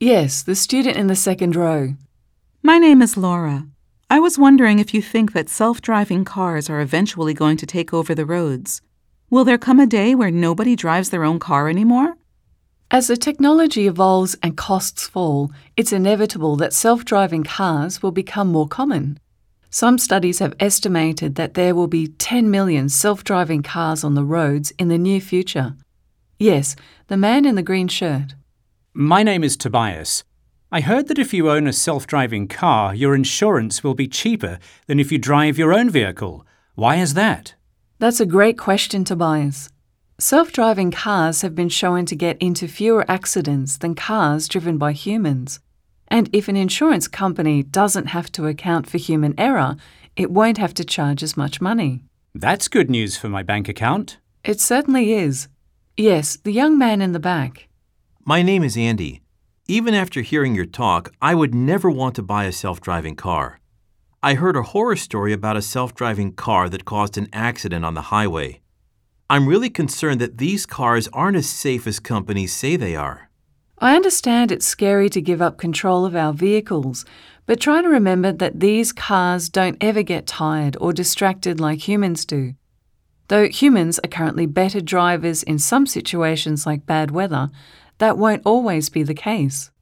Yes, the student in the second row. My name is Laura. I was wondering if you think that self-driving cars are eventually going to take over the roads. Will there come a day where nobody drives their own car anymore? As the technology evolves and costs fall, it's inevitable that self-driving cars will become more common. Some studies have estimated that there will be 10 million self-driving cars on the roads in the near future. Yes, the man in the green shirt. My name is Tobias. I heard that if you own a self-driving car, your insurance will be cheaper than if you drive your own vehicle. Why is that? That's a great question, Tobias. Self-driving cars have been shown to get into fewer accidents than cars driven by humans. And if an insurance company doesn't have to account for human error, it won't have to charge as much money. That's good news for my bank account. It certainly is. Yes, the young man in the back. My name is Andy. Even after hearing your talk, I would never want to buy a self-driving car. I heard a horror story about a self-driving car that caused an accident on the highway. I'm really concerned that these cars aren't as safe as companies say they are. I understand it's scary to give up control of our vehicles, but try to remember that these cars don't ever get tired or distracted like humans do. Though humans are currently better drivers in some situations like bad weather, that won't always be the case.